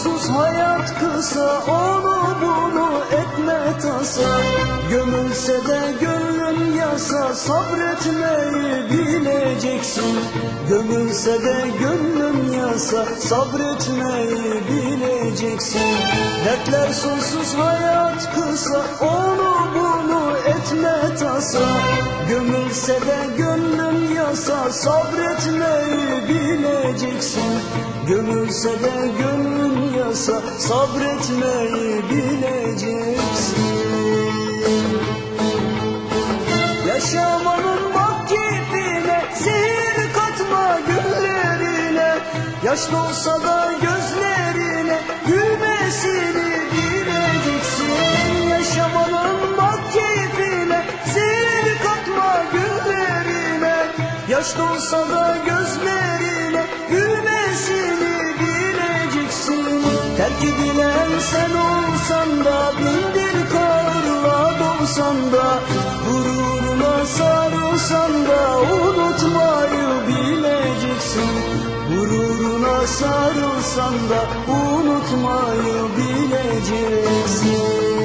sonsuz hayat kısa, onu bunu etme tasa. Gömülse de gönlüm yasa, sabretmeyi bileceksin. Gömülse de gönlüm yasa, sabretmeyi bileceksin. Dertler sonsuz hayat kısa, onu bunu etme tasa. Gömülse de gönlüm yasa, sabretmeyi bileceksin. Gömülse de gönlüm yasa, sabretmeyi bileceksin. Yaşamanın bak keyfine, zehir katma güllerine. Yaşlı olsa da gözlerine, gülmesini bileceksin. Yaşamanın bak keyfine, zehir katma güllerine. Yaşlı olsa da gözlerine, gülmesini bileceksin. Terk edilen sen olsan da, bindir karla dolsan da, gururuna sarılsan da unutmayı bileceksin. Gururuna sarılsan da unutmayı bileceksin.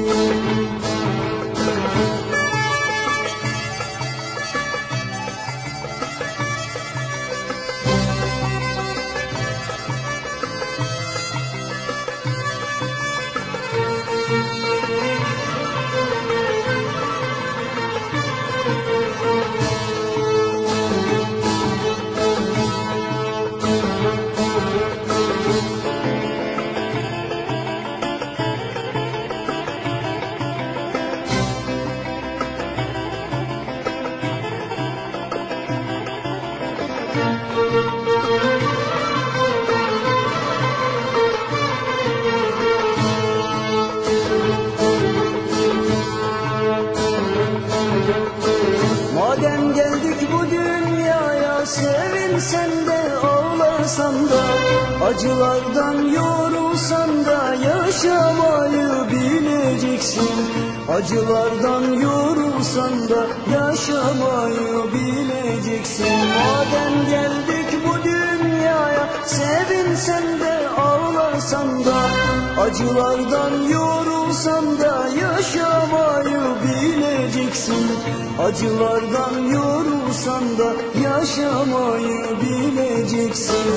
Madem geldik bu dünyaya, sevinsen de ağlarsan da, acılardan yorulsan da yaşamayı bileceksin. Acılardan yorulsan da yaşamayı bileceksin. Madem geldik bu dünyaya, sevinsen de ağlarsan da, acılardan yorulsan da yaşamayı bileceksin. Acılardan yorulsan da yaşamayı bileceksin.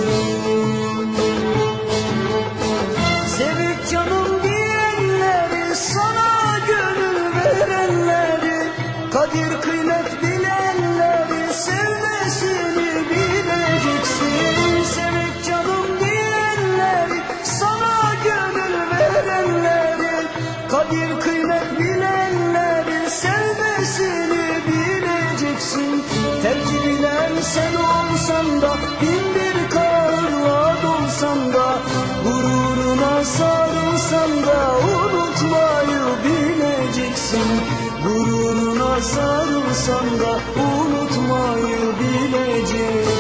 Sevip canım diyenleri, sana gönül verenleri, kadir kıymet bilenleri, sevmesini bileceksin. Sevip canım diyenleri, sana gönül verenleri, kadir kıymet bilenleri, sevmesini bileceksin. Terk bilen sen olsan da, bindir karla dolsan da, gururuna sarılsan da unutmayı bileceksin. Gururuna sarılsan da unutmayı bileceksin.